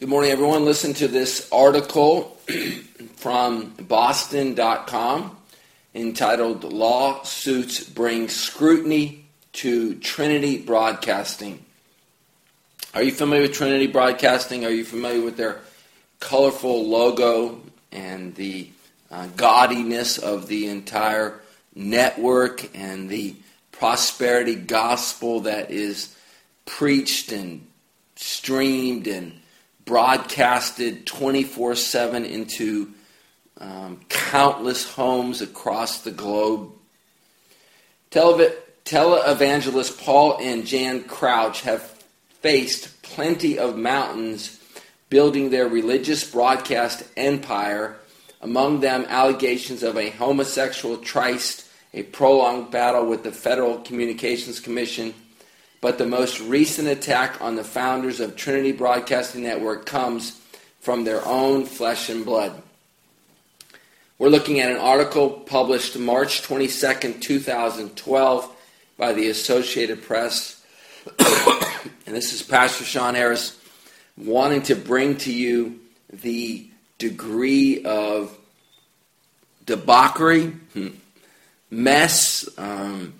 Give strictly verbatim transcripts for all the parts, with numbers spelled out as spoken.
Good morning, everyone. Listen to this article from Boston dot com entitled Lawsuits Bring Scrutiny to Trinity Broadcasting. Are you familiar with Trinity Broadcasting? Are you familiar with their colorful logo and the uh, gaudiness of the entire network and the prosperity gospel that is preached and streamed and broadcasted twenty-four seven into um, countless homes across the globe? Telev- Televangelist Paul and Jan Crouch have faced plenty of mountains building their religious broadcast empire, among them allegations of a homosexual tryst, a prolonged battle with the Federal Communications Commission. But the most recent attack on the founders of Trinity Broadcasting Network comes from their own flesh and blood. We're looking at an article published March twenty-second, twenty twelve by the Associated Press. And this is Pastor Sean Harris wanting to bring to you the degree of debauchery, mess, um,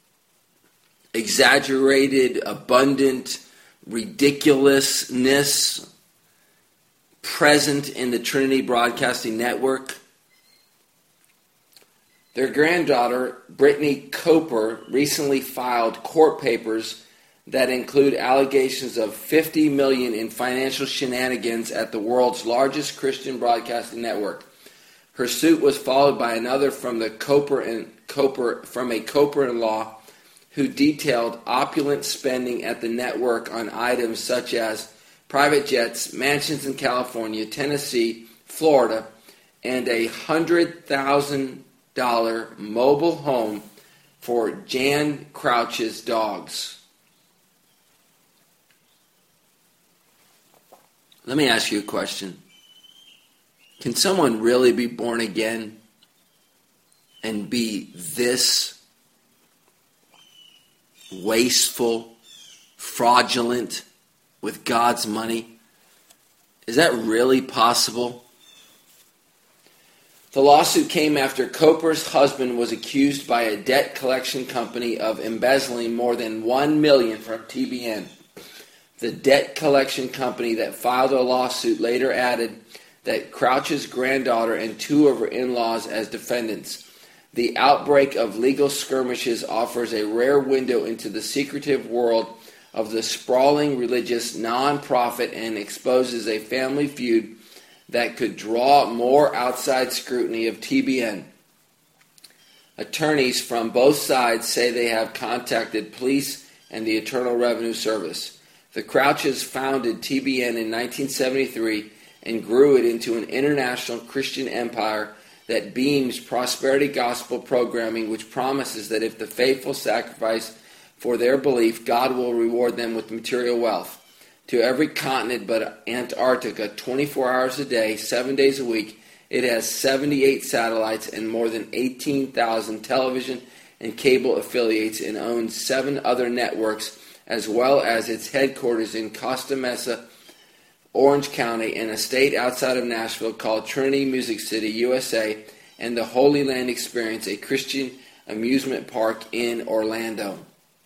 exaggerated, abundant ridiculousness present in the Trinity Broadcasting Network. Their granddaughter, Brittany Cooper, recently filed court papers that include allegations of fifty million dollars in financial shenanigans at the world's largest Christian broadcasting network. Her suit was followed by another from the Cooper and Cooper from a Cooper-in-law who detailed opulent spending at the network on items such as private jets, mansions in California, Tennessee, Florida, and a one hundred thousand dollars mobile home for Jan Crouch's dogs. Let me ask you a question. Can someone really be born again and be this wasteful, fraudulent with God's money? Is that really possible? The lawsuit came after Cooper's husband was accused by a debt collection company of embezzling more than one million dollars from T B N. The debt collection company that filed a lawsuit later added that Crouch's granddaughter and two of her in-laws as defendants. The outbreak of legal skirmishes offers a rare window into the secretive world of the sprawling religious nonprofit and exposes a family feud that could draw more outside scrutiny of T B N. Attorneys from both sides say they have contacted police and the Internal Revenue Service. The Crouches founded T B N in nineteen seventy-three and grew it into an international Christian empire that beams prosperity gospel programming, which promises that if the faithful sacrifice for their belief, God will reward them with material wealth. To every continent but Antarctica, twenty-four hours a day, seven days a week, it has seventy-eight satellites and more than eighteen thousand television and cable affiliates, and owns seven other networks, as well as its headquarters in Costa Mesa, Orange County, and a state outside of Nashville called Trinity Music City, U S A, and the Holy Land Experience, a Christian amusement park in Orlando.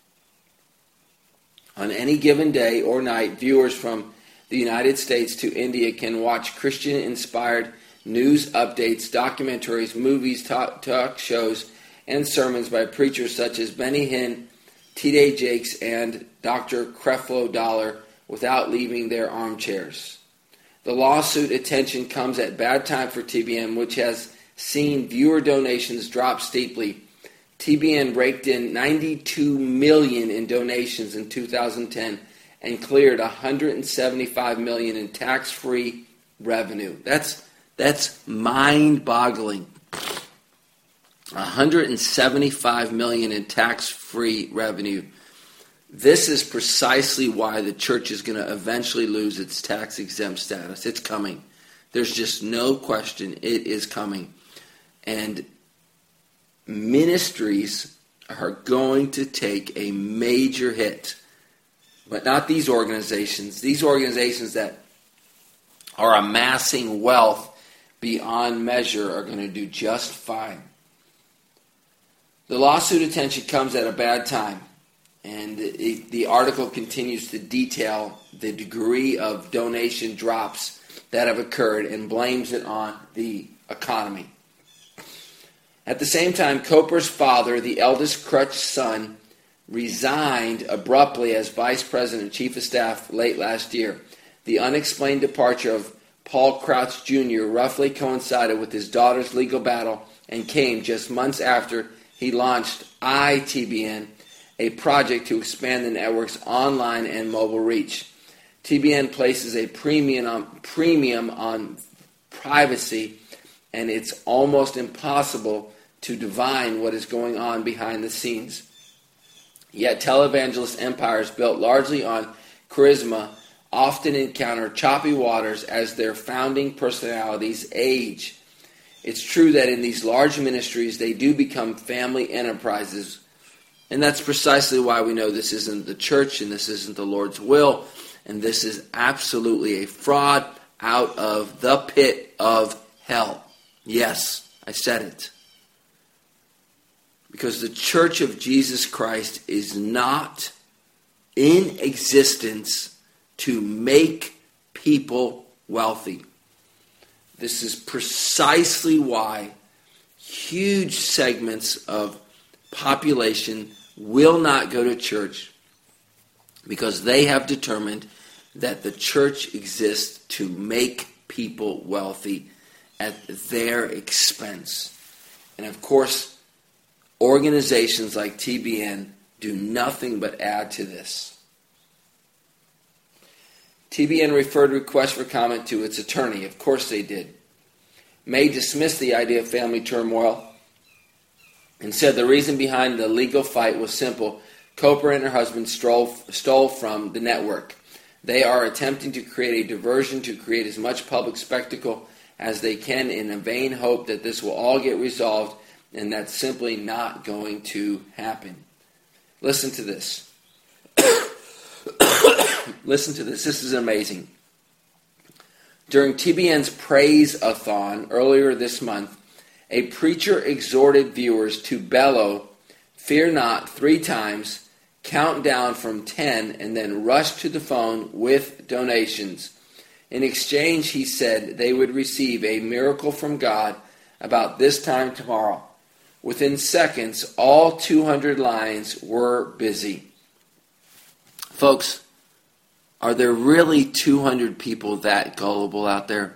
On any given day or night, viewers from the United States to India can watch Christian-inspired news updates, documentaries, movies, talk, talk shows, and sermons by preachers such as Benny Hinn, T D Jakes, and Doctor Creflo Dollar without leaving their armchairs. The lawsuit attention comes at bad time for T B N, which has seen viewer donations drop steeply. T B N raked in ninety-two million dollars in donations in two thousand ten and cleared one hundred seventy-five million dollars in tax-free revenue. That's that's mind-boggling. one hundred seventy-five million dollars in tax-free revenue. This is precisely why the church is going to eventually lose its tax-exempt status. It's coming. There's just no question it is coming. And ministries are going to take a major hit. But not these organizations. These organizations that are amassing wealth beyond measure are going to do just fine. The lawsuit attention comes at a bad time, and it, the article continues to detail the degree of donation drops that have occurred and blames it on the economy. At the same time, Coper's father, the eldest Crutch son, resigned abruptly as vice president and chief of staff late last year. The unexplained departure of Paul Crouch Junior roughly coincided with his daughter's legal battle and came just months after he launched I T B N, a project to expand the network's online and mobile reach. T B N places a premium on, premium on privacy, and it's almost impossible to divine what is going on behind the scenes. Yet televangelist empires built largely on charisma often encounter choppy waters as their founding personalities age. It's true that in these large ministries, they do become family enterprises. And that's precisely why we know this isn't the church and this isn't the Lord's will. And this is absolutely a fraud out of the pit of hell. Yes, I said it. Because the Church of Jesus Christ is not in existence to make people wealthy. This is precisely why huge segments of population will not go to church, because they have determined that the church exists to make people wealthy at their expense. And of course, organizations like T B N do nothing but add to this. T B N referred requests for comment to its attorney. Of course they did. May dismissed the idea of family turmoil and said the reason behind the legal fight was simple. Coper and her husband stole, stole from the network. They are attempting to create a diversion to create as much public spectacle as they can in a vain hope that this will all get resolved, and that's simply not going to happen. Listen to this. Listen to this. This is amazing. During T B N's Praise-a-thon earlier this month, a preacher exhorted viewers to bellow, "Fear not," three times, count down from ten, and then rush to the phone with donations. In exchange, he said they would receive a miracle from God about this time tomorrow. Within seconds, all two hundred lines were busy. Folks, are there really two hundred people that gullible out there?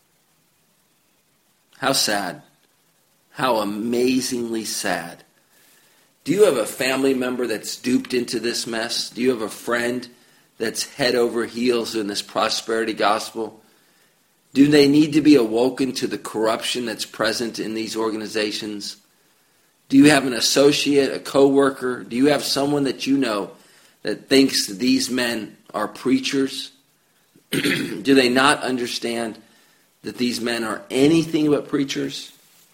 How sad. How amazingly sad. Do you have a family member that's duped into this mess? Do you have a friend that's head over heels in this prosperity gospel? Do they need to be awoken to the corruption that's present in these organizations? Do you have an associate, a coworker? Do you have someone that you know that thinks these men are preachers? Do they not understand that these men are anything but preachers?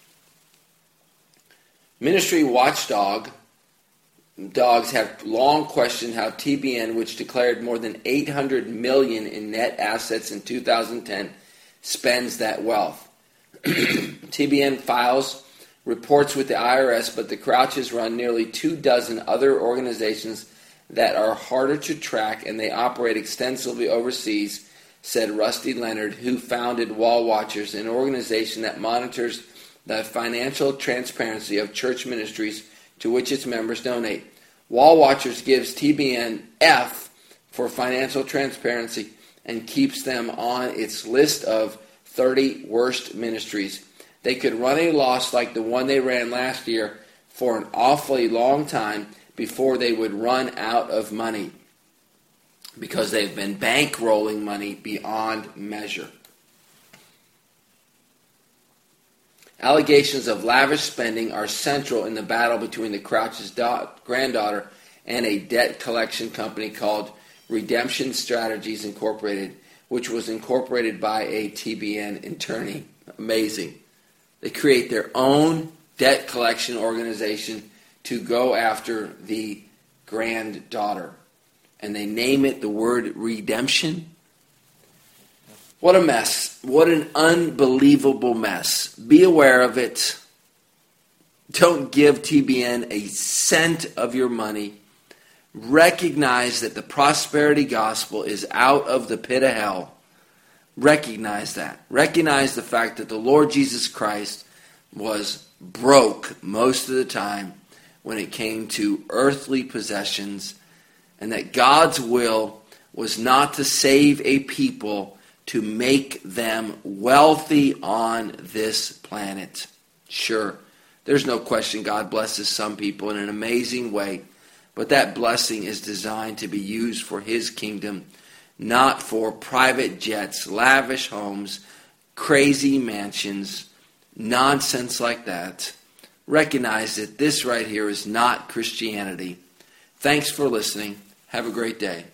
Ministry watchdog dogs have long questioned how T B N, which declared more than eight hundred million dollars in net assets in two thousand ten, spends that wealth. T B N files reports with the I R S, but the Crouches run nearly two dozen other organizations that are harder to track, and they operate extensively overseas, said Rusty Leonard, who founded Wall Watchers, an organization that monitors the financial transparency of church ministries to which its members donate. Wall Watchers gives T B N F for financial transparency and keeps them on its list of thirty worst ministries. They could run a loss like the one they ran last year for an awfully long time before they would run out of money, because they've been bankrolling money beyond measure. Allegations of lavish spending are central in the battle between the Crouch's da- granddaughter and a debt collection company called Redemption Strategies Incorporated, which was incorporated by a T B N attorney. Amazing. They create their own debt collection organization to go after the granddaughter. And they name it the word redemption. What a mess. What an unbelievable mess. Be aware of it. Don't give T B N a cent of your money. Recognize that the prosperity gospel is out of the pit of hell. Recognize that. Recognize the fact that the Lord Jesus Christ was broke most of the time when it came to earthly possessions, and that God's will was not to save a people to make them wealthy on this planet. Sure, there's no question God blesses some people in an amazing way, but that blessing is designed to be used for His kingdom, not for private jets, lavish homes, crazy mansions, nonsense like that. Recognize that this right here is not Christianity. Thanks for listening. Have a great day.